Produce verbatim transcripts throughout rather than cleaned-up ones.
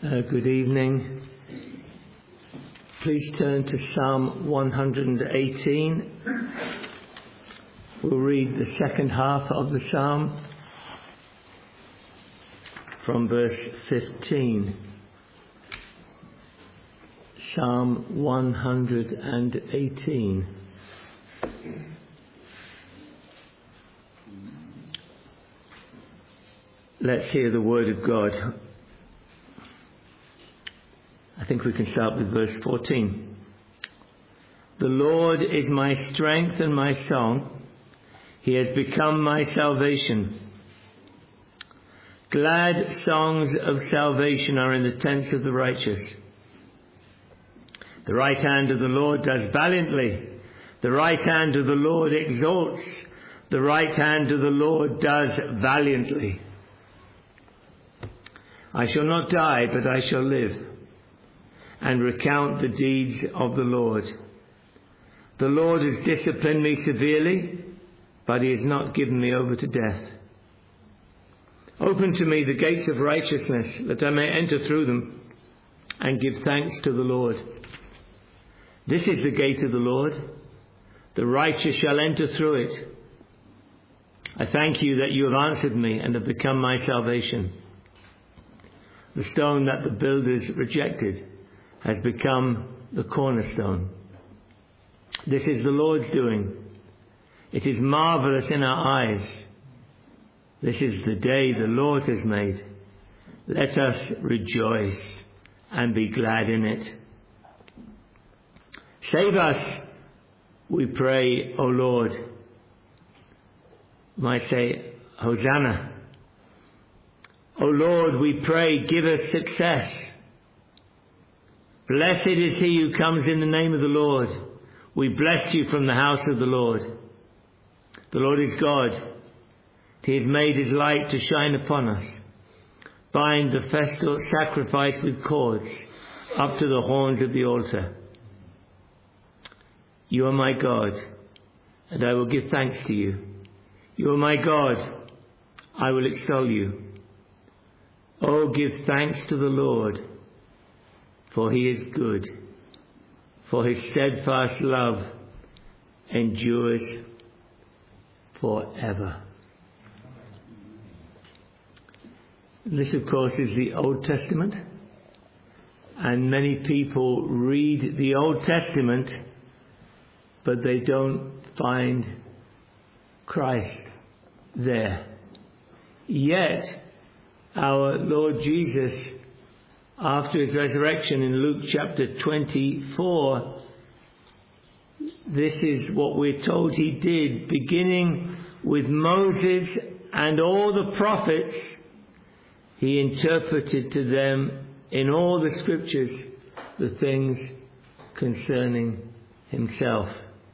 Uh, good evening. Please turn to Psalm one hundred eighteen. We'll read the second half of the psalm from verse fifteen. Psalm one hundred eighteen. Let's hear the word of God. I think we can start with verse fourteen. The Lord is my strength and my song. He has become my salvation. Glad songs of salvation are in the tents of the righteous. The right hand of the Lord does valiantly. The right hand of the Lord exalts. The right hand of the Lord does valiantly. I shall not die, but I shall live, and recount the deeds of the Lord. The Lord has disciplined me severely, but he has not given me over to death. Open to me the gates of righteousness, that I may enter through them and give thanks to the Lord. This is the gate of the Lord. The righteous shall enter through it. I thank you that you have answered me and have become my salvation. The stone that the builders rejected has become the cornerstone. This is the Lord's doing. It is marvelous in our eyes. This is the day the Lord has made. Let us rejoice and be glad in it. Save us, we pray, O Lord. Might say, Hosanna. O Lord, we pray, give us success. Blessed is he who comes in the name of the Lord. We bless you from the house of the Lord. The Lord is God. He has made his light to shine upon us. Bind the festal sacrifice with cords up to the horns of the altar. You are my God, and I will give thanks to you. You are my God, I will extol you. Oh, give thanks to the Lord, for he is good, for his steadfast love endures forever. This, of course, is the Old Testament, and many people read the Old Testament, but they don't find Christ there. Yet, our Lord Jesus, after his resurrection in Luke chapter twenty-four, this is what we're told he did, beginning with Moses and all the prophets. He interpreted to them in all the scriptures the things concerning himself.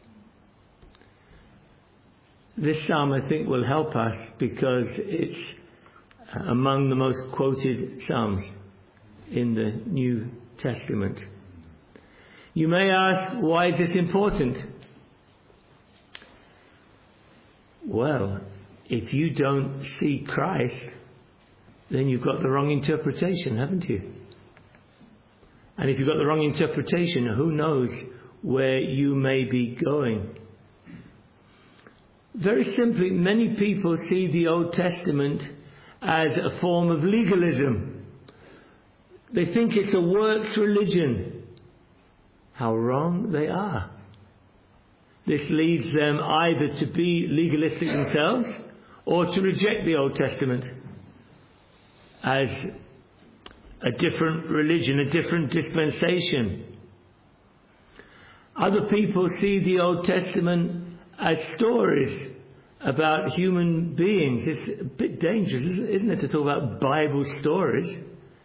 This psalm, I think, will help us because it's among the most quoted psalms in the New Testament. You may ask, why is this important? Well, if you don't see Christ, then you've got the wrong interpretation, haven't you? And if you've got the wrong interpretation, who knows where you may be going? Very simply, many people see the Old Testament as a form of legalism. They think it's a works religion. How wrong they are. This leads them either to be legalistic themselves or to reject the Old Testament as a different religion, a different dispensation. Other people see the Old Testament as stories about human beings. It's a bit dangerous, isn't it, to talk about Bible stories?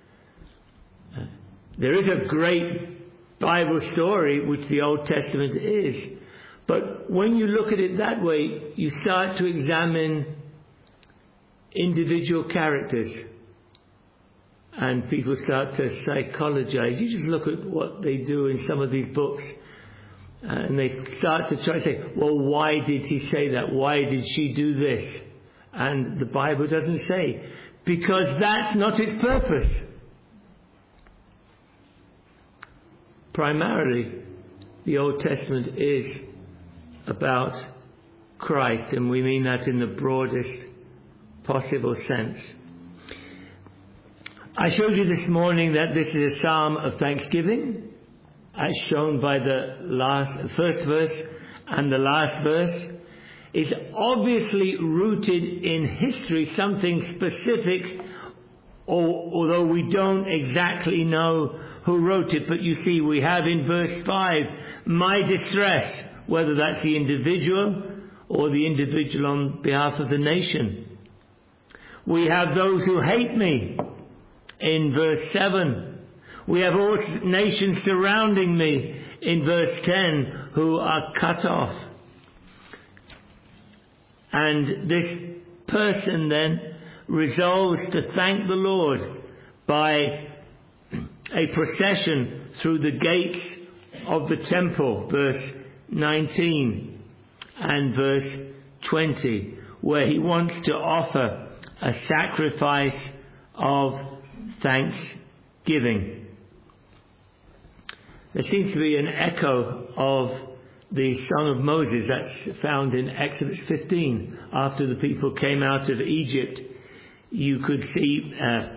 There is a great Bible story, which the Old Testament is. But when you look at it that way, you start to examine individual characters. And people start to psychologize. You just look at what they do in some of these books. Uh, and they start to try to say, well, why did he say that? Why did she do this? And the Bible doesn't say. Because that's not its purpose. primarily, the Old Testament is about Christ, and we mean that in the broadest possible sense. I showed you this morning that this is a psalm of thanksgiving, as shown by the last, first verse and the last verse. It's obviously rooted in history, something specific, or, although we don't exactly know who wrote it. But you see, we have in verse five, my distress, whether that's the individual or the individual on behalf of the nation. We have those who hate me in verse seven. We have all nations surrounding me in verse ten who are cut off. And this person then resolves to thank the Lord by a procession through the gates of the temple, verse nineteen and verse twenty, where he wants to offer a sacrifice of thanksgiving. There seems to be an echo of the Song of Moses that's found in Exodus fifteen. After the people came out of Egypt, you could see uh,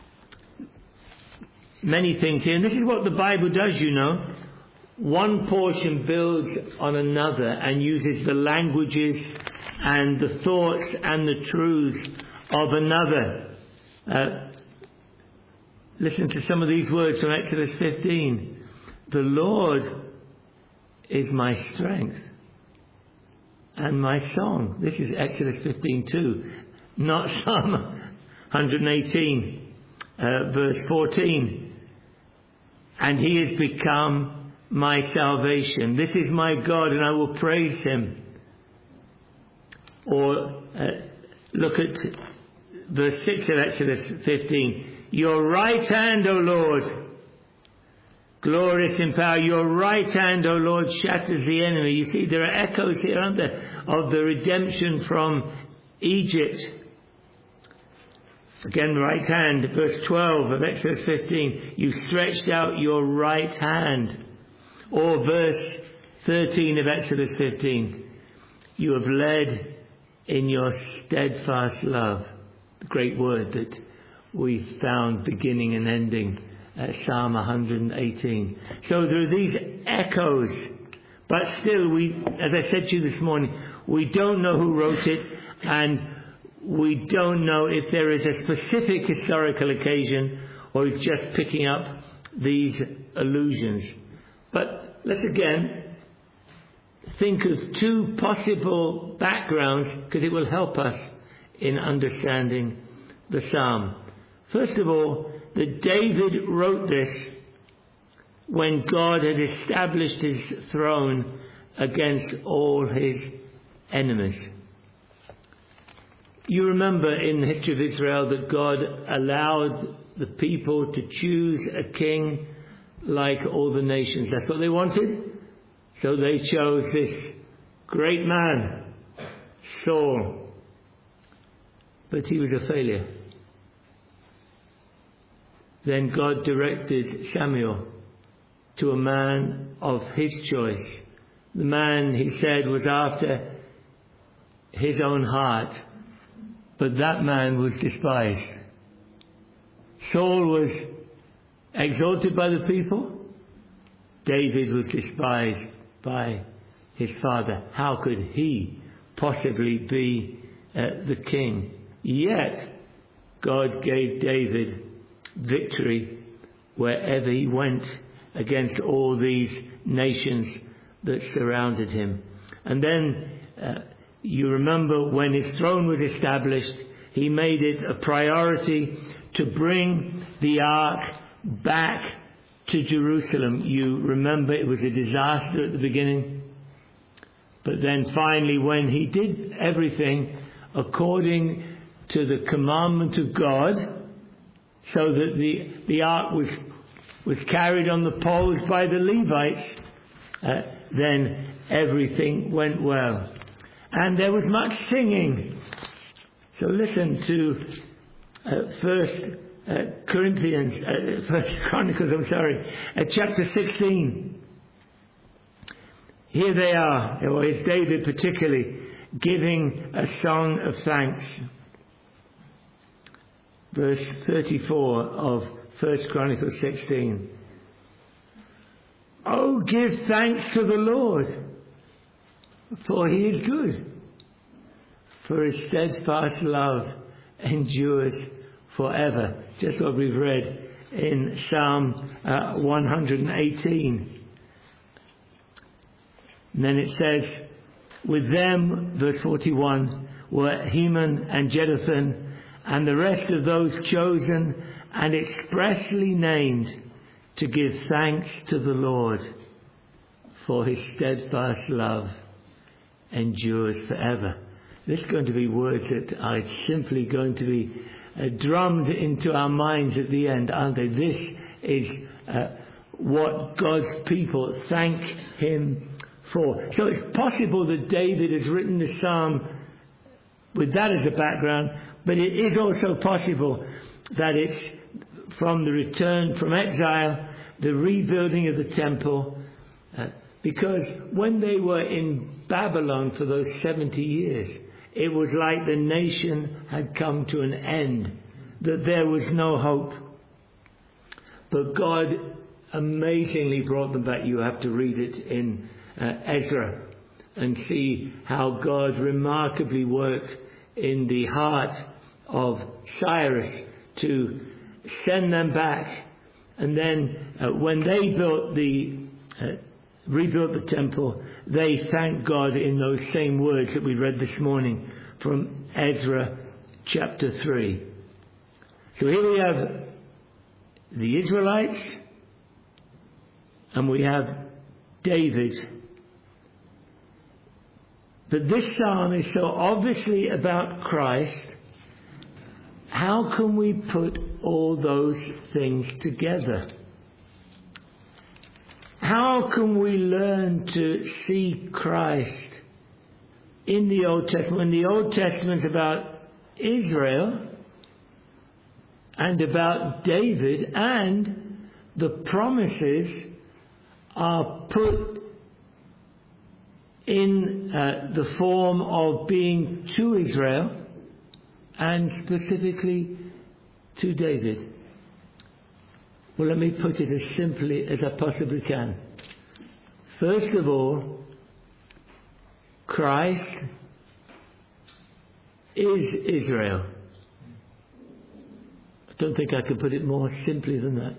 many things here. And this is what the Bible does, you know. One portion builds on another and uses the languages and the thoughts and the truths of another. Uh, listen to some of these words from Exodus fifteen. The Lord is my strength and my song. This is Exodus fifteen two, not Psalm one eighteen, uh, verse fourteen. And he has become my salvation. This is my God, and I will praise him. Or uh, look at verse six of Exodus fifteen. Your right hand, O Lord, glorious in power. Your right hand, O Lord, shatters the enemy. You see, there are echoes here, aren't there, of the redemption from Egypt. Again, right hand, verse twelve of Exodus fifteen. You stretched out your right hand. Or verse thirteen of Exodus fifteen. You have led in your steadfast love. The great word that we found beginning and ending at Psalm one eighteen. So there are these echoes, but still, we, as I said to you this morning, we don't know who wrote it, and we don't know if there is a specific historical occasion or it's just picking up these allusions. But let's again think of two possible backgrounds, because it will help us in understanding the psalm. First of all, that David wrote this when God had established his throne against all his enemies. You remember in the history of Israel that God allowed the people to choose a king like all the nations. That's what they wanted. So they chose this great man, Saul. But he was a failure. Then God directed Samuel to a man of his choice. The man, he said, was after his own heart. But that man was despised. Saul was exalted by the people. David was despised by his father. How could he possibly be uh, the king? Yet, God gave David victory wherever he went against all these nations that surrounded him. And then uh, you remember when his throne was established, he made it a priority to bring the ark back to Jerusalem. You remember it was a disaster at the beginning. But then finally, when he did everything according to the commandment of God, so that the, the ark was, was carried on the poles by the Levites, uh, then everything went well. And there was much singing. So listen to uh, first uh, Corinthians, uh, First Chronicles, I'm sorry, uh, chapter sixteen. Here they are, or it's David particularly, giving a song of thanks. Verse thirty-four of First Chronicles sixteen. Oh, give thanks to the Lord, for he is good, for his steadfast love endures forever. Just what we've read in Psalm uh, one hundred eighteen. And then it says, with them, verse forty-one, were Heman and Jeduthun, and the rest of those chosen and expressly named to give thanks to the Lord, for his steadfast love endures forever. This is going to be words that are simply going to be uh, drummed into our minds at the end, aren't they? This is uh, what God's people thank him for. So it's possible that David has written the psalm with that as a background, but it is also possible that it's from the return from exile, the rebuilding of the temple, uh, because when they were in Babylon for those seventy years, it was like the nation had come to an end, that there was no hope. But God amazingly brought them back. You have to read it in uh, Ezra and see how God remarkably worked in the heart of Cyrus to send them back. And then uh, when they built the uh, rebuilt the temple, they thanked God in those same words that we read this morning from Ezra chapter three. So here we have the Israelites and we have David. But this psalm is so obviously about Christ. How can we put all those things together? How can we learn to see Christ in the Old Testament? When the Old Testament's about Israel and about David, and the promises are put in uh, the form of being to Israel and specifically to David. Well, let me put it as simply as I possibly can. First of all, Christ is Israel. I don't think I could put it more simply than that.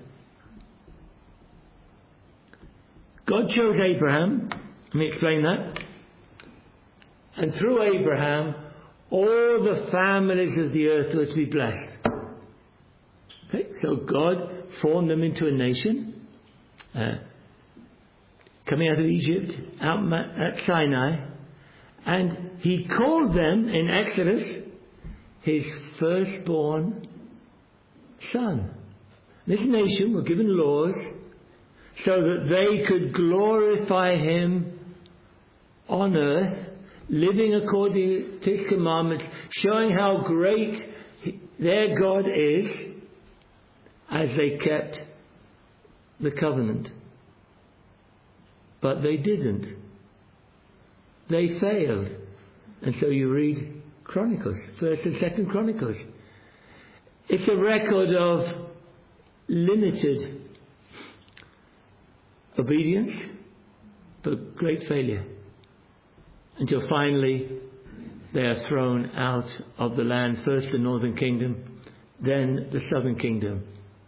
God chose Abraham. Let me explain that. And through Abraham, all the families of the earth were to be blessed. Okay, so God formed them into a nation, uh, coming out of Egypt, out at Sinai, and he called them in Exodus his firstborn son. This nation were given laws so that they could glorify him on earth, living according to his commandments, showing how great their God is as they kept the covenant. But they didn't. They failed. And so you read Chronicles, First and Second Chronicles. It's a record of limited obedience, but great failure. Until finally they are thrown out of the land, first the northern kingdom, then the southern kingdom.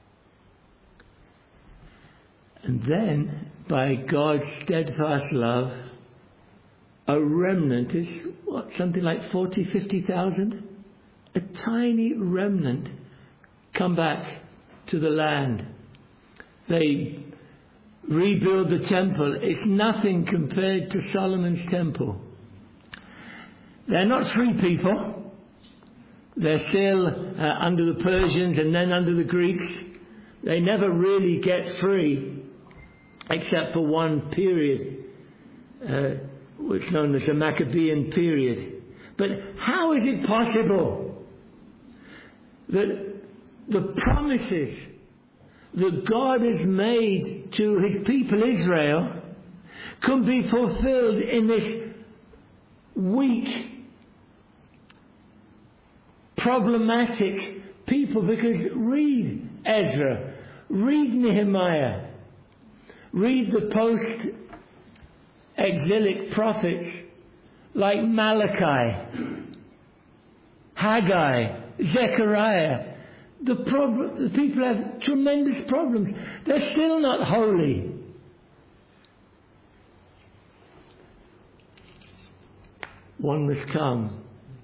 And then, by God's steadfast love, a remnant is, what, something like forty, fifty thousand? A tiny remnant come back to the land. They rebuild the temple. It's nothing compared to Solomon's temple. They're not free people. They're still uh, under the Persians and then under the Greeks. They never really get free, except for one period, uh, which is known as the Maccabean period. But how is it possible that the promises that God has made to his people Israel can be fulfilled in this weak, problematic people. Because read Ezra, read Nehemiah, read the post-exilic prophets like Malachi, Haggai, Zechariah. The, prob- the people have tremendous problems. They're still not holy. One must come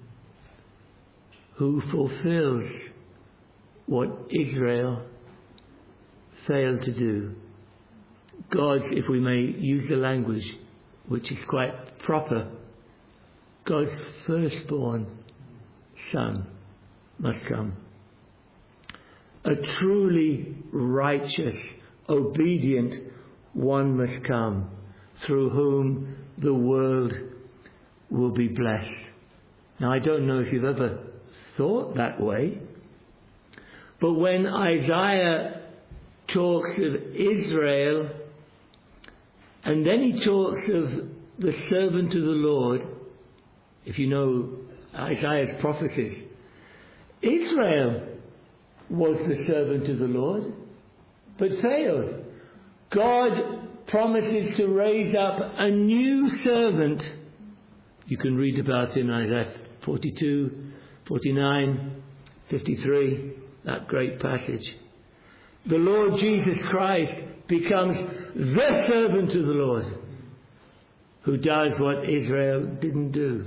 who fulfills what Israel failed to do. God's, if we may use the language, which is quite proper, God's firstborn son must come. A truly righteous, obedient one must come, through whom the world will be blessed. Now, I don't know if you've ever thought that way, but when Isaiah talks of Israel, and then he talks of the servant of the Lord, if you know Isaiah's prophecies, Israel was the servant of the Lord, but failed. God promises to raise up a new servant. You can read about him in Isaiah forty-two, forty-nine, fifty-three, that great passage. The Lord Jesus Christ becomes the servant of the Lord, who does what Israel didn't do.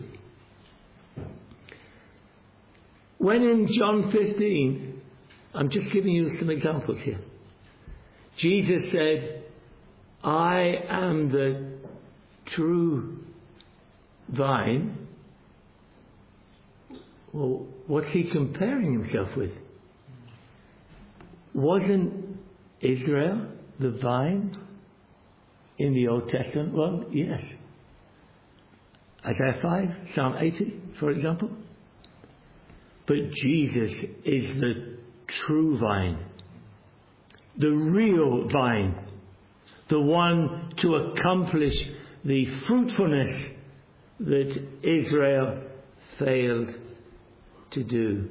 When in John fifteen, I'm just giving you some examples here, Jesus said, I am the true vine. Well, what's he comparing himself with? Wasn't Israel the vine in the Old Testament? Well, yes. Isaiah five, Psalm eighty, for example. But Jesus is the true vine, the real vine, the one to accomplish the fruitfulness that Israel failed to do.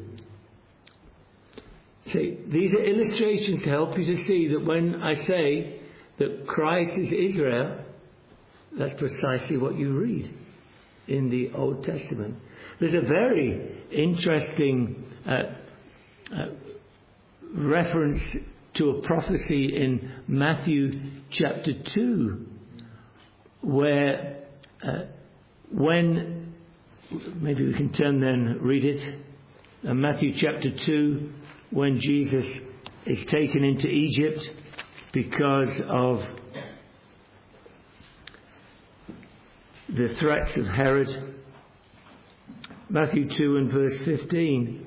See, these are illustrations to help you to see that when I say that Christ is Israel, that's precisely what you read in the Old Testament. There's a very interesting uh, uh, reference to a prophecy in Matthew chapter two, where uh, when, maybe we can turn then, read it, uh, Matthew chapter two, when Jesus is taken into Egypt because of the threats of Herod. Matthew two and verse fifteen.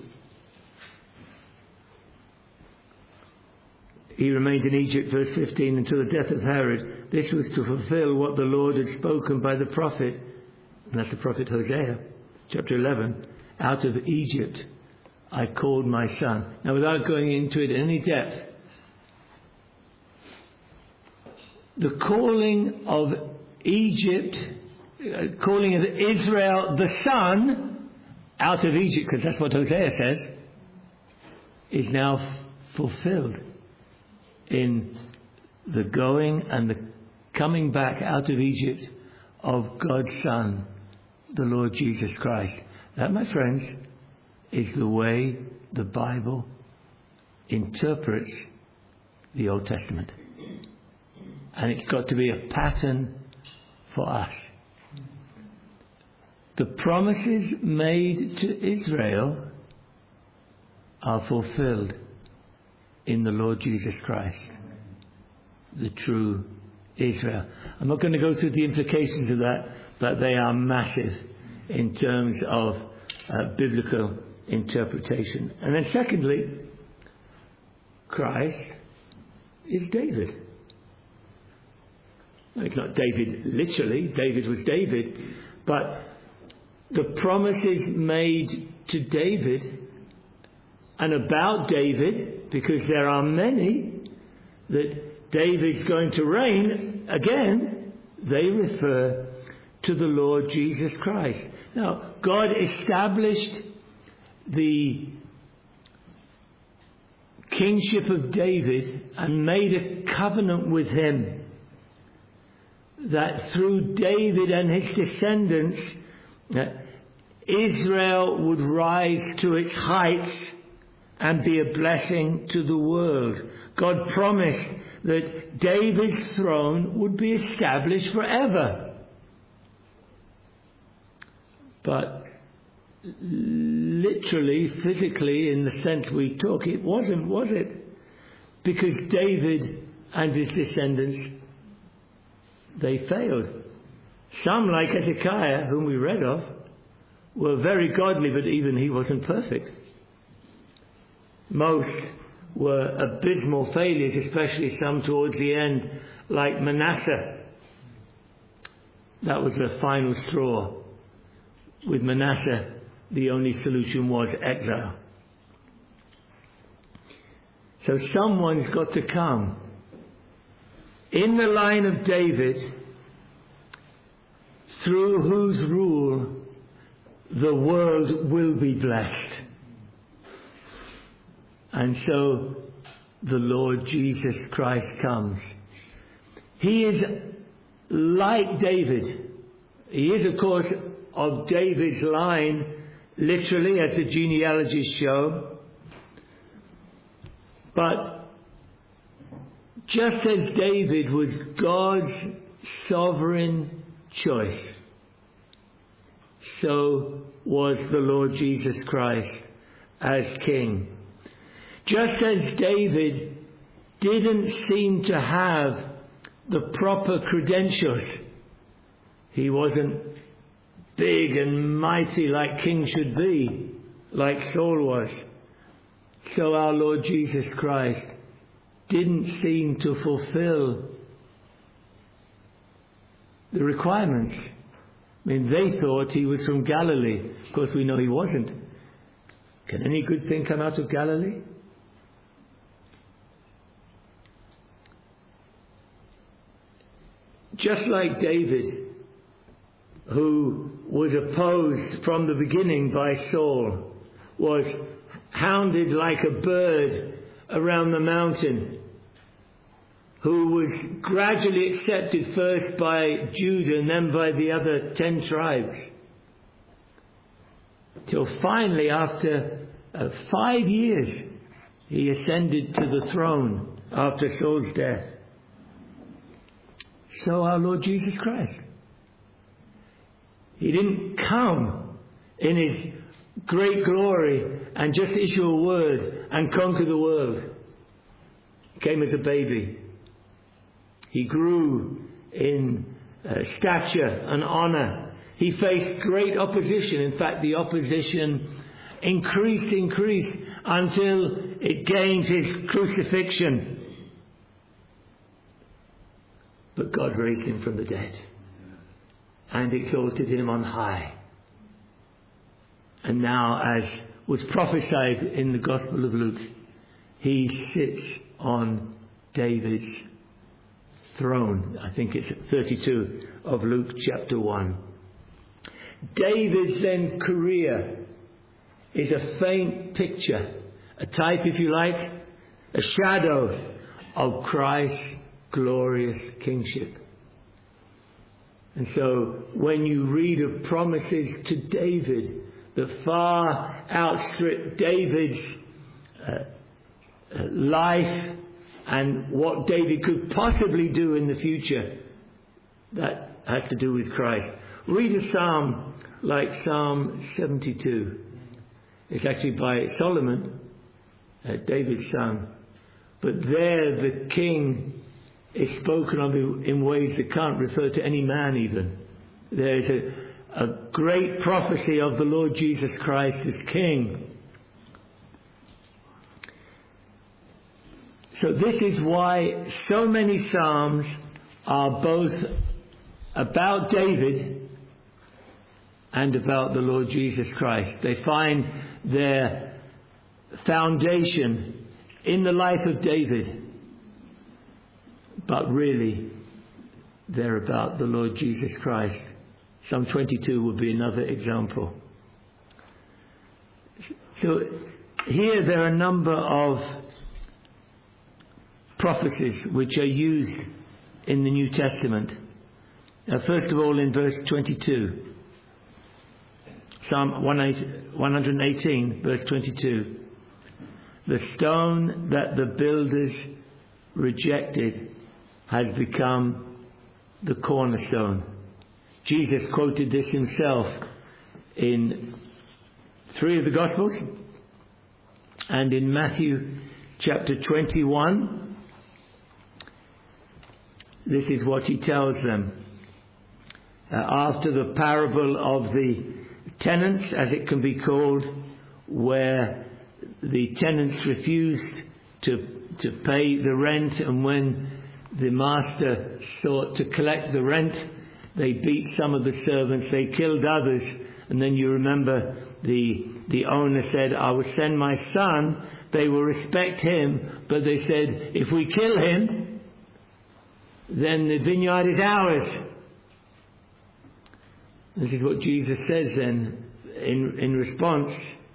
He remained in Egypt, verse fifteen, until the death of Herod. This was to fulfill what the Lord had spoken by the prophet, and that's the prophet Hosea, chapter eleven. Out of Egypt I called my son. Now, without going into it in any depth, the calling of Egypt, uh, calling of Israel, the son, out of Egypt, because that's what Hosea says, is now f- fulfilled in the going and the coming back out of Egypt of God's Son, the Lord Jesus Christ. That, my friends, is the way the Bible interprets the Old Testament. And it's got to be a pattern for us. The promises made to Israel are fulfilled in the Lord Jesus Christ, the true Israel. I'm not going to go through the implications of that, but they are massive in terms of uh, biblical interpretation. And then secondly, Christ is David. It's not David literally, David was David, but the promises made to David and about David, because there are many that David's going to reign again, they refer to the Lord Jesus Christ. Now, God established the kingship of David and made a covenant with him that through David and his descendants, uh, Israel would rise to its heights and be a blessing to the world. God promised that David's throne would be established forever. But literally, physically, in the sense we talk, it wasn't, was it? Because David and his descendants, they failed. Some, like Hezekiah, whom we read of, were very godly, but even he wasn't perfect. Most were abysmal failures, especially some towards the end, like Manasseh. That was the final straw. With Manasseh, the only solution was exile. So someone's got to come in the line of David, through whose rule the world will be blessed. And so the Lord Jesus Christ comes. He is like David. He is, of course, of David's line, literally, as the genealogies show. But just as David was God's sovereign choice, so was the Lord Jesus Christ as King. Just as David didn't seem to have the proper credentials, he wasn't big and mighty like king should be, like Saul was, so our Lord Jesus Christ didn't seem to fulfill the requirements. I mean, they thought he was from Galilee. Of course, we know he wasn't. Can any good thing come out of Galilee? Just like David, who was opposed from the beginning by Saul, was hounded like a bird around the mountain, who was gradually accepted first by Judah and then by the other ten tribes, till finally, after uh, five years, he ascended to the throne after Saul's death. So our Lord Jesus Christ, he didn't come in his great glory and just issue a word and conquer the world. He came as a baby. He grew in uh, stature and honor. He faced great opposition. In fact, the opposition increased, increased until it gained his crucifixion. But God raised him from the dead and exalted him on high. And now, as was prophesied in the Gospel of Luke, he sits on David's throne. I think it's thirty-two of Luke chapter one. David's then career is a faint picture, a type, if you like, a shadow of Christ's glorious kingship. And so when you read of promises to David that far outstrip David's uh, uh, life and what David could possibly do in the future, that has to do with Christ. Read a psalm like Psalm seventy-two. It's actually by Solomon, uh, David's son. But there the king is spoken of in ways that can't refer to any man even. There's a, a great prophecy of the Lord Jesus Christ as King. So this is why so many psalms are both about David and about the Lord Jesus Christ. They find their foundation in the life of David. But really, they're about the Lord Jesus Christ. Psalm twenty-two would be another example. So here there are a number of prophecies which are used in the New Testament. Now, first of all, in verse twenty-two, Psalm one eighteen, verse twenty-two, the stone that the builders rejected has become the cornerstone. Jesus quoted this himself in three of the Gospels, and in Matthew chapter twenty-one, this is what he tells them. Uh, after the parable of the tenants, as it can be called, where the tenants refused to, to pay the rent, and when the master sought to collect the rent, they beat some of the servants, they killed others, and then you remember the the owner said, I will send my son, they will respect him, but they said, if we kill him, then the vineyard is ours. This is what Jesus says then in, in response.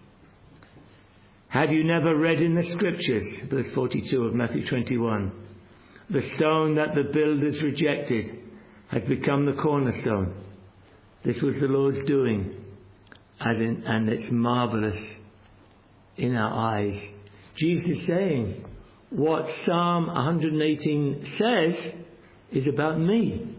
Have you never read in the scriptures, verse forty-two of Matthew twenty-one, the stone that the builders rejected has become the cornerstone. This was the Lord's doing, as in, and it's marvelous in our eyes. Jesus is saying what Psalm one eighteen says is about me.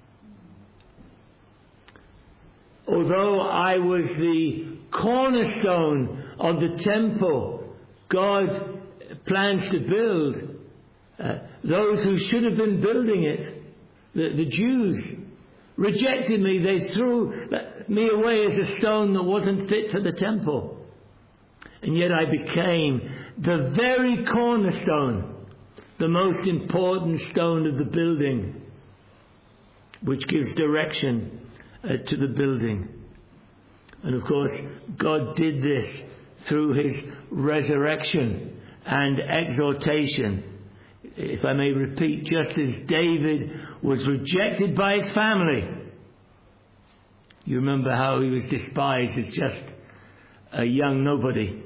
Although I was the cornerstone of the temple God plans to build, uh, those who should have been building it, the, the Jews, rejected me. They threw me away as a stone that wasn't fit for the temple. And yet I became the very cornerstone, the most important stone of the building, which gives direction uh, to the building. And of course, God did this through his resurrection and exaltation. If I may repeat, just as David was rejected by his family. You remember how he was despised as just a young nobody.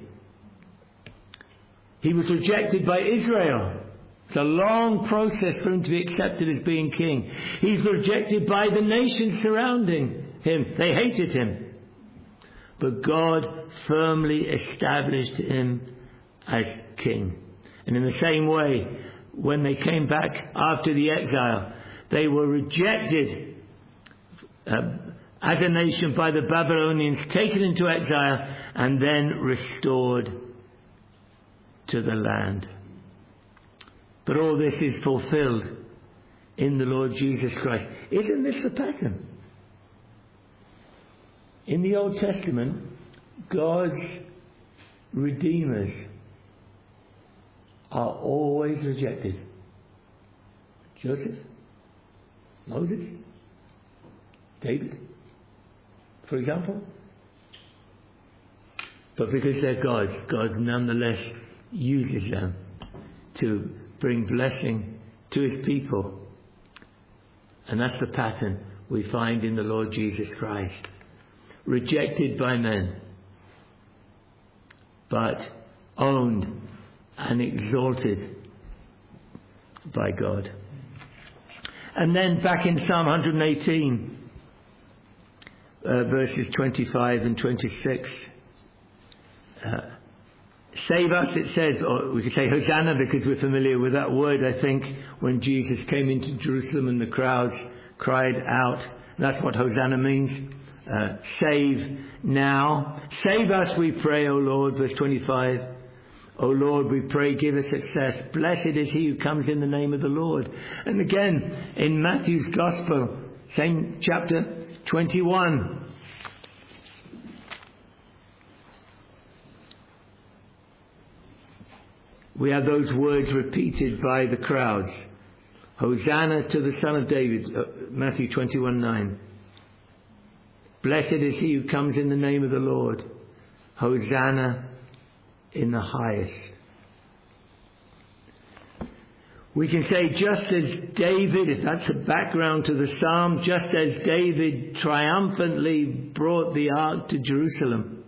He was rejected by Israel. It's a long process for him to be accepted as being king. He's rejected by the nations surrounding him. They hated him. But God firmly established him as king. And in the same way, when they came back after the exile, they were rejected uh, as a nation by the Babylonians, taken into exile, and then restored to the land. But all this is fulfilled in the Lord Jesus Christ. Isn't this the pattern? In the Old Testament, God's redeemers are always rejected. Joseph, Moses, David, for example. But because they're God's, God nonetheless uses them to bring blessing to his people. And that's the pattern we find in the Lord Jesus Christ. Rejected by men, but owned and exalted by God. And then back in Psalm one eighteen, uh, verses twenty-five and twenty-six, uh, save us, it says, or we could say Hosanna because we're familiar with that word, I think, when Jesus came into Jerusalem and the crowds cried out. That's what Hosanna means. Uh, save now. Save us, we pray, O Lord. Verse twenty-five. O Lord, we pray, give us success. Blessed is he who comes in the name of the Lord. And again, in Matthew's Gospel, same chapter, twenty-one. We have those words repeated by the crowds. Hosanna to the Son of David. Uh, Matthew twenty-one nine. Blessed is he who comes in the name of the Lord. Hosanna in the highest. We can say, just as David, if that's a background to the psalm, just as David triumphantly brought the ark to Jerusalem,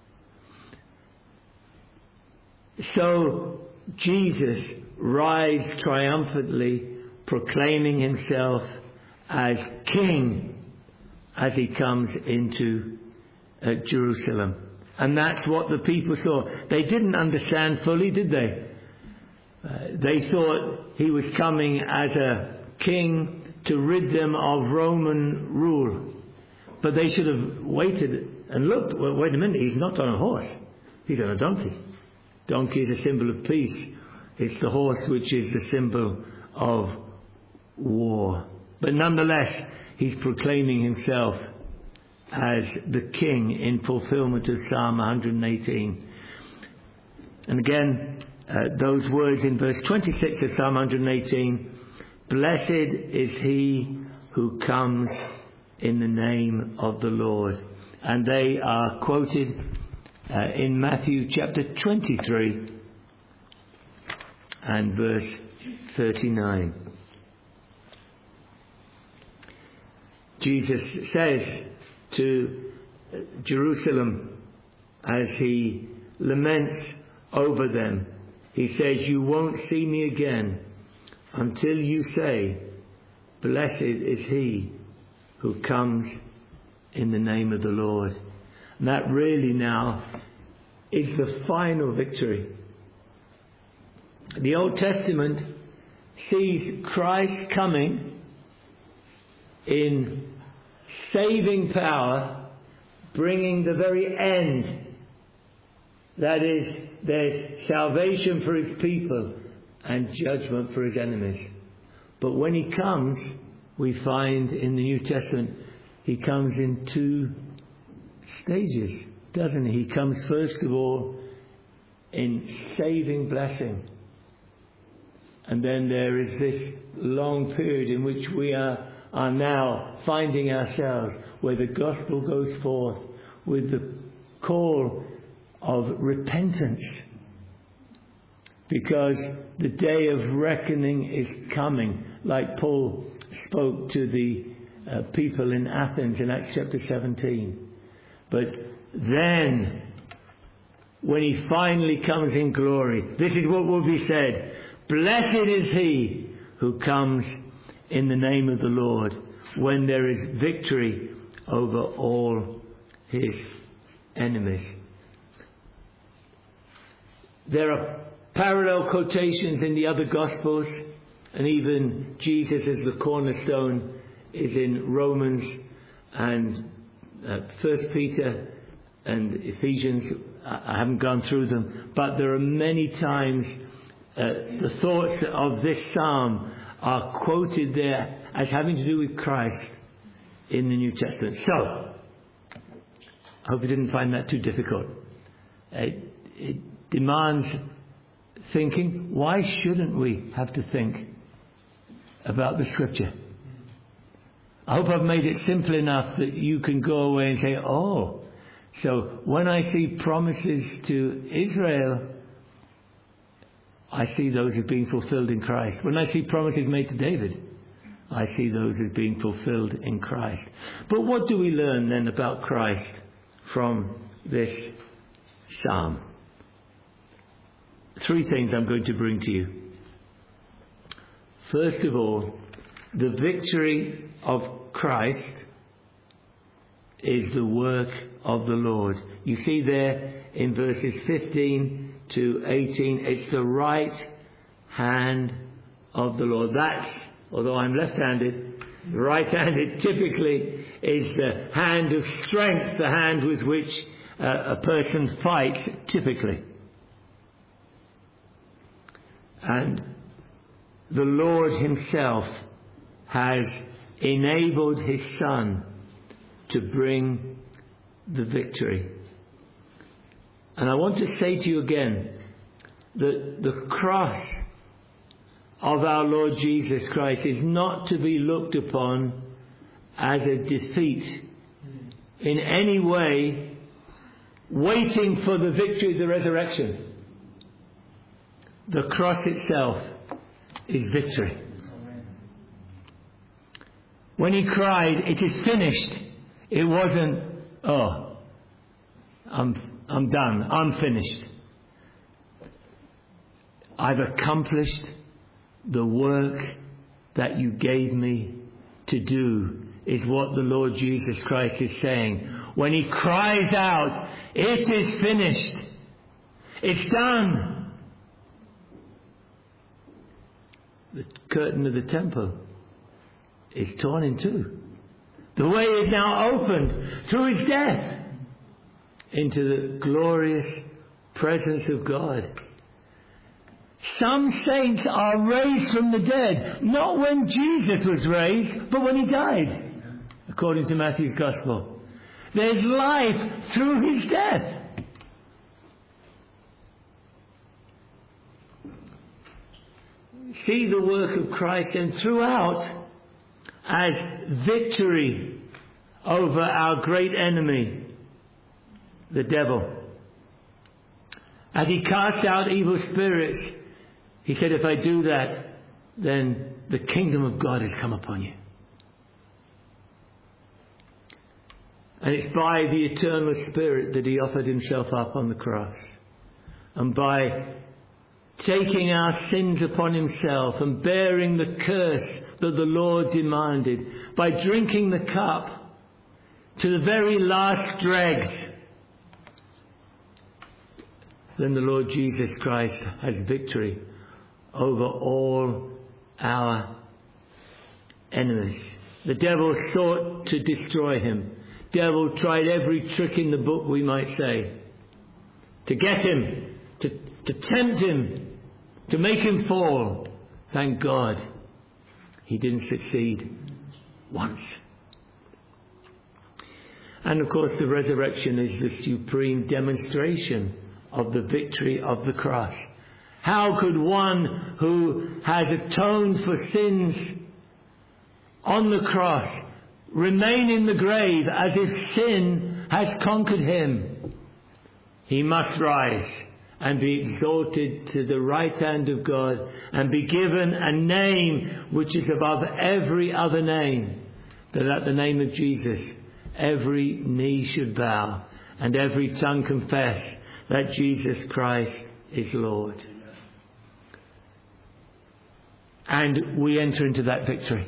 so Jesus rides triumphantly, proclaiming himself as king as he comes into uh, Jerusalem. And that's what the people saw. They didn't understand fully, did they? Uh, they thought he was coming as a king to rid them of Roman rule. But they should have waited and looked. Well, wait a minute, he's not on a horse. He's on a donkey. Donkey is a symbol of peace. It's the horse which is the symbol of war. But nonetheless, he's proclaiming himself as the king in fulfillment of Psalm one hundred eighteen. And again, uh, those words in verse twenty-six of Psalm one hundred eighteen, blessed is he who comes in the name of the Lord. And they are quoted uh, in Matthew chapter twenty-three and verse thirty-nine. Jesus says to Jerusalem as he laments over them, he says, you won't see me again until you say, blessed is he who comes in the name of the Lord. And that really now is the final victory. The Old Testament sees Christ coming in saving power, bringing the very end. That is, there's salvation for his people and judgment for his enemies. But when he comes, we find in the New Testament, he comes in two stages, doesn't he? He comes first of all in saving blessing. And then there is this long period in which we are, are now finding ourselves where the gospel goes forth with the call of repentance. Because the day of reckoning is coming, like Paul spoke to the uh, people in Athens in Acts chapter seventeen. But then, when he finally comes in glory, this is what will be said. Blessed is he who comes in the name of the Lord, when there is victory over all his enemies. There are parallel quotations in the other Gospels, and even Jesus as the cornerstone is in Romans and uh, First Peter and Ephesians. I haven't gone through them, but there are many times uh, the thoughts of this psalm are quoted there as having to do with Christ in the New Testament. So, I hope you didn't find that too difficult. It, it demands thinking. Why shouldn't we have to think about the Scripture? I hope I've made it simple enough that you can go away and say, oh, so when I see promises to Israel, I see those as being fulfilled in Christ. When I see promises made to David, I see those as being fulfilled in Christ. But what do we learn then about Christ from this psalm? Three things I'm going to bring to you. First of all, the victory of Christ is the work of the Lord. You see there in verses fifteen to eighteen, it's the right hand of the Lord. That's, although I'm left-handed, right-handed typically is the hand of strength, the hand with which uh, a person fights typically. And the Lord himself has enabled his Son to bring the victory. And I want to say to you again that the cross of our Lord Jesus Christ is not to be looked upon as a defeat in any way, waiting for the victory of the resurrection. The cross itself is victory. When he cried, "It is finished," it wasn't, "Oh, I'm, I'm done, I'm finished. I've accomplished the work that you gave me to do," is what the Lord Jesus Christ is saying. When he cries out, "It is finished," it's done. The curtain of the temple is torn in two. The way is now opened through his death into the glorious presence of God. Some saints are raised from the dead, not when Jesus was raised, but when he died, according to Matthew's Gospel. There's life through his death. See the work of Christ and throughout as victory over our great enemy, the devil. As he cast out evil spirits, he said, "If I do that, then the kingdom of God has come upon you." And it's by the eternal Spirit that he offered himself up on the cross. And by taking our sins upon himself and bearing the curse that the Lord demanded, by drinking the cup to the very last dregs, then the Lord Jesus Christ has victory over all our enemies. The devil sought to destroy him. The devil tried every trick in the book, we might say, to get him, to, to tempt him, to make him fall. Thank God he didn't succeed once. And of course the resurrection is the supreme demonstration of the victory of the cross. How could one who has atoned for sins on the cross remain in the grave as if sin has conquered him? He must rise and be exalted to the right hand of God and be given a name which is above every other name, that at the name of Jesus every knee should bow and every tongue confess that Jesus Christ is Lord. And we enter into that victory.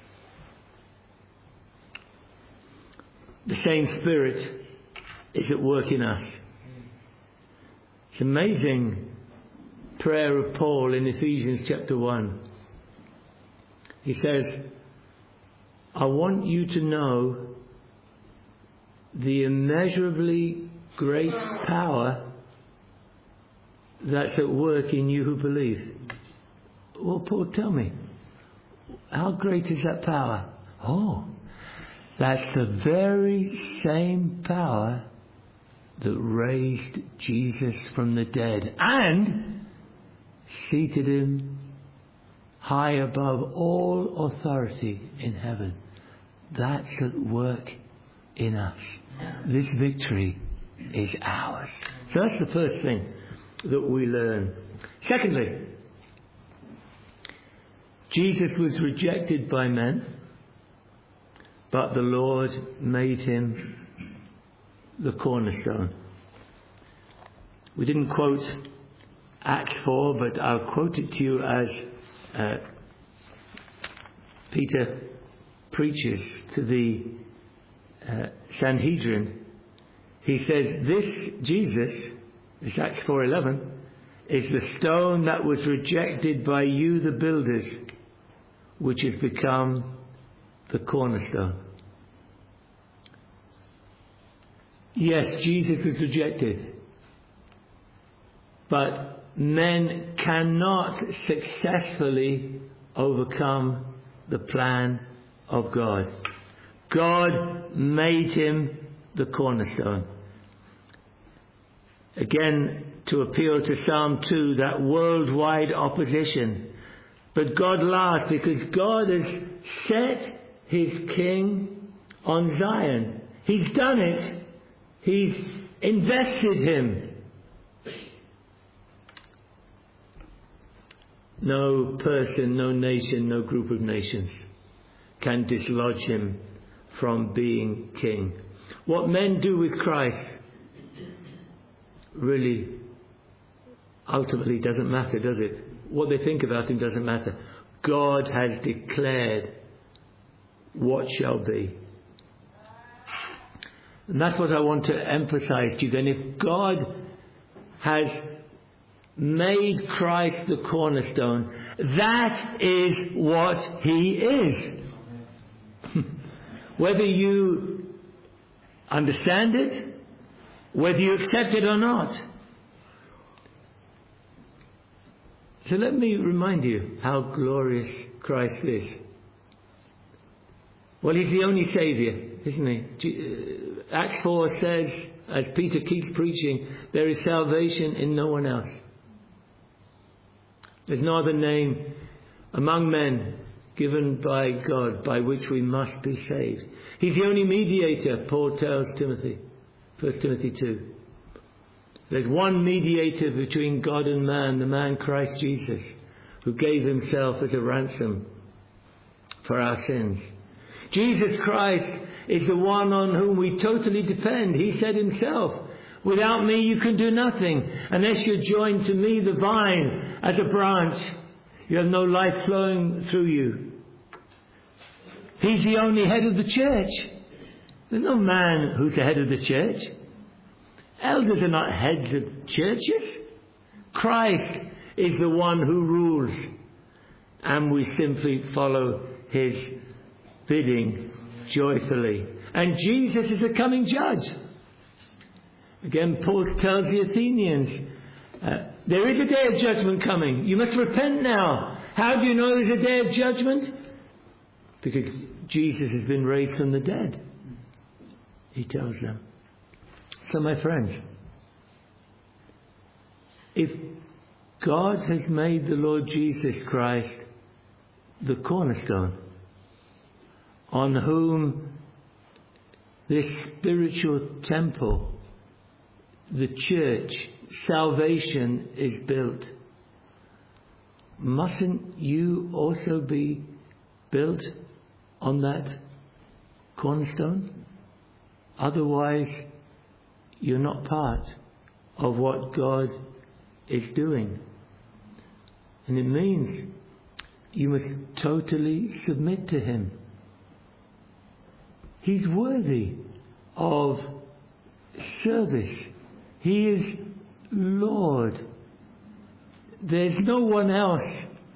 The same Spirit is at work in us. It's amazing prayer of Paul in Ephesians chapter one. He says, "I want you to know the immeasurably great power that's at work in you who believe." Well, Paul, tell me, how great is that power? Oh, that's the very same power that raised Jesus from the dead and seated him high above all authority in heaven. That's at work in us. This victory is ours. So that's the first thing that we learn. Secondly, Jesus was rejected by men, but the Lord made him the cornerstone. We didn't quote Acts four, but I'll quote it to you as uh, Peter preaches to the uh, Sanhedrin. He says, "This Jesus," this Acts four eleven, "is the stone that was rejected by you, the builders, which has become the cornerstone." Yes, Jesus was rejected. But men cannot successfully overcome the plan of God. God made him the cornerstone. Again, to appeal to Psalm two, that worldwide opposition. But God laughed because God has set his king on Zion. He's done it. He's invested him. no person, no nation, no group of nations can dislodge him from being king. What men do with Christ really ultimately doesn't matter, does it? What they think about him doesn't matter. God has declared what shall be. And that's what I want to emphasize to you then. If God has made Christ the cornerstone, that is what he is. Whether you understand it, whether you accept it or not. So let me remind you how glorious Christ is. Well, he's the only Saviour, isn't he? Acts four says, as Peter keeps preaching, there is salvation in no one else. There's no other name among men given by God by which we must be saved. He's the only mediator, Paul tells Timothy, First Timothy two. There's one mediator between God and man, the man Christ Jesus, who gave himself as a ransom for our sins. Jesus Christ is the one on whom we totally depend. He said himself, without me you can do nothing. Unless you're joined to me, the vine, as a branch, you have no life flowing through you. He's the only head of the church. There's no man who's the head of the church. Elders are not heads of churches. Christ is the one who rules, and we simply follow his bidding joyfully. And Jesus is the coming judge. Again, Paul tells the Athenians, uh, there is a day of judgment coming. You must repent now. How do you know there's a day of judgment? Because Jesus has been raised from the dead, he tells them. So my friends, if God has made the Lord Jesus Christ the cornerstone, on whom this spiritual temple, the church, salvation is built, mustn't you also be built on that cornerstone? Otherwise, you're not part of what God is doing. And it means you must totally submit to him. He's worthy of service. He is Lord. There's no one else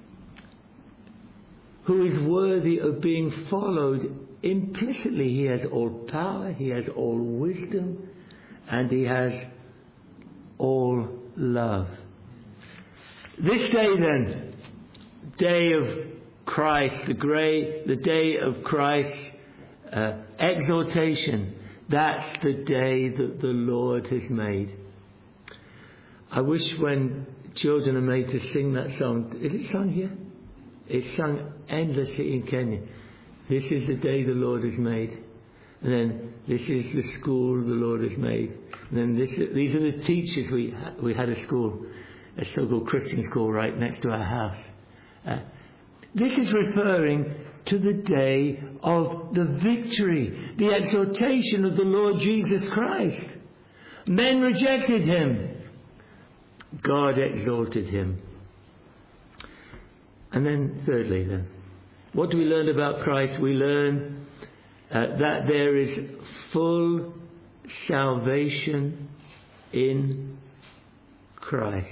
who is worthy of being followed implicitly. He has all power, he has all wisdom, and he has all love. This day then, day of Christ, the great, the day of Christ's uh, exaltation, that's the day that the Lord has made. I wish when children are made to sing that song, is it sung here? It's sung endlessly in Kenya. This is the day the Lord has made. And then this is the school the Lord has made. And then this, these are the teachers we we had at school, a so-called Christian school right next to our house. Uh, this is referring to the day of the victory, the exaltation of the Lord Jesus Christ. Men rejected him. God exalted him. And then thirdly then, what do we learn about Christ? We learn uh, that there is full salvation in Christ.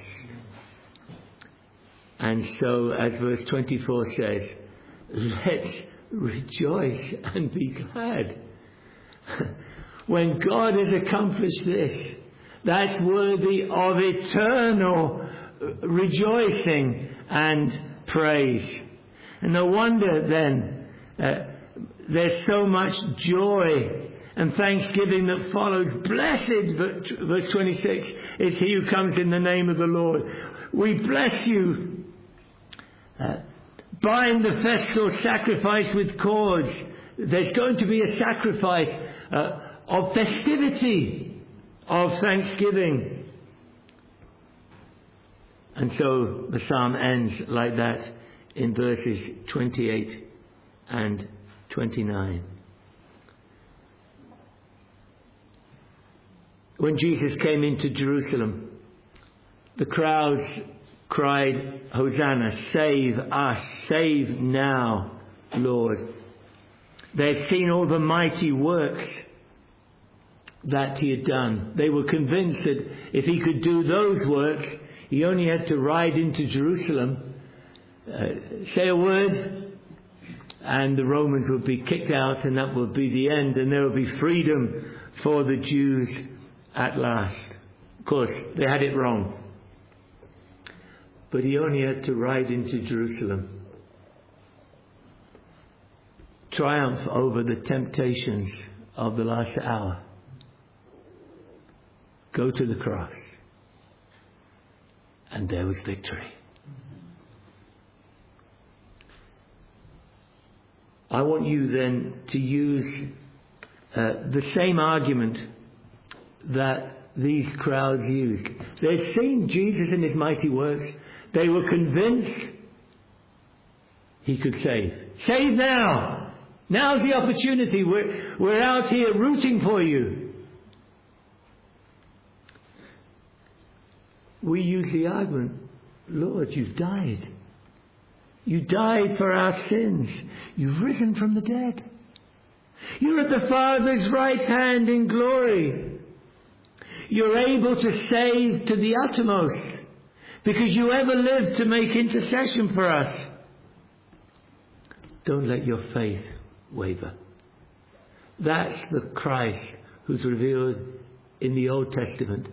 And so, as verse twenty-four says, let's rejoice and be glad. When God has accomplished this, that's worthy of eternal rejoicing and praise. And no wonder then uh, there's so much joy and thanksgiving that follows. Blessed, verse twenty-six, is he who comes in the name of the Lord. We bless you. Uh, bind the festal sacrifice with cords. There's going to be a sacrifice uh, of festivity, of thanksgiving. And so the psalm ends like that in verses twenty-eight and twenty-nine. When Jesus came into Jerusalem, the crowds cried, Hosanna, save us, save now, Lord. They had seen all the mighty works that he had done. They were convinced that if he could do those works, he only had to ride into Jerusalem, uh, say a word, and the Romans would be kicked out, and that would be the end, and there would be freedom for the Jews at last. Of course, they had it wrong. But he only had to ride into Jerusalem, triumph over the temptations of the last hour, go to the cross, and there was victory. I want you then to use uh, the same argument that these crowds used. They'd seen Jesus in his mighty works. They were convinced he could save. Save now! Now's the opportunity. We're, we're out here rooting for you. We use the argument, Lord, you've died. You died for our sins. You've risen from the dead. You're at the Father's right hand in glory. You're able to save to the uttermost because you ever lived to make intercession for us. Don't let your faith waver. That's the Christ who's revealed in the Old Testament.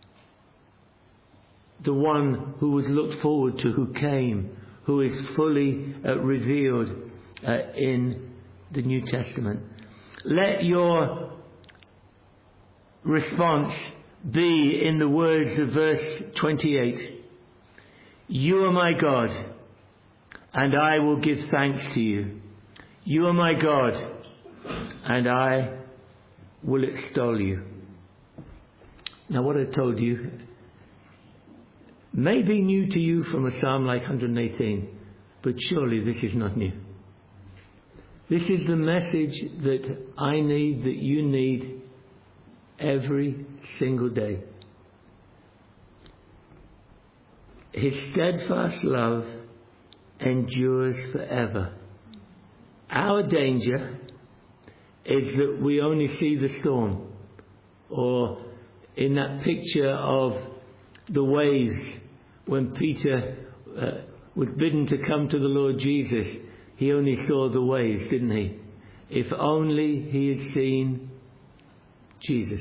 The one who was looked forward to, who came, who is fully uh, revealed uh, in the New Testament. Let your response be in the words of verse twenty-eight. You are my God, and I will give thanks to you. You are my God, and I will extol you. Now what I told you may be new to you from a psalm like one hundred eighteen, but surely this is not new. This is the message that I need, that you need every single day. His steadfast love endures forever. Our danger is that we only see the storm, or in that picture of the waves when Peter uh, was bidden to come to the Lord Jesus, he only saw the waves, didn't he? If only he had seen Jesus,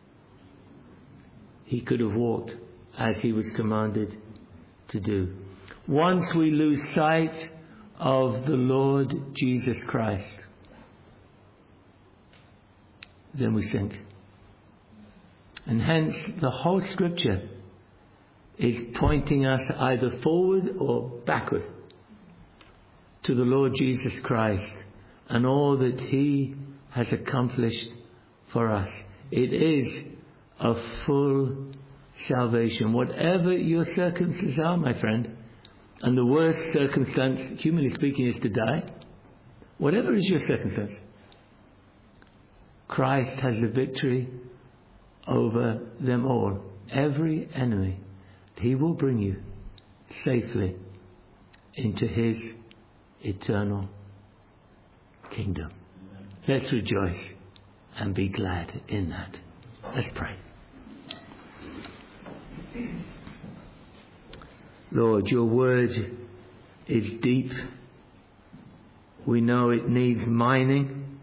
he could have walked as he was commanded to do. Once we lose sight of the Lord Jesus Christ, then we sink. And hence the whole Scripture is pointing us either forward or backward to the Lord Jesus Christ and all that he has accomplished for us. It is a full salvation. Whatever your circumstances are, my friend, and the worst circumstance, humanly speaking, is to die. Whatever is your circumstance, Christ has the victory over them all. Every enemy, he will bring you safely into his eternal kingdom. Let's rejoice and be glad in that. Let's pray. Lord, your word is deep. We know it needs mining.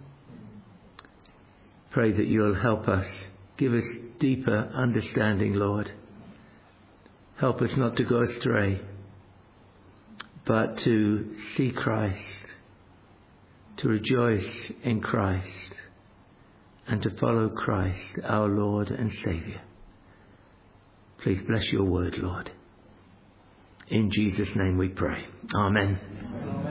Pray that you'll help us. Give us deeper understanding, Lord. Help us not to go astray, but to see Christ, to rejoice in Christ, and to follow Christ, our Lord and Saviour. Please bless your word, Lord. In Jesus' name we pray. Amen. Amen.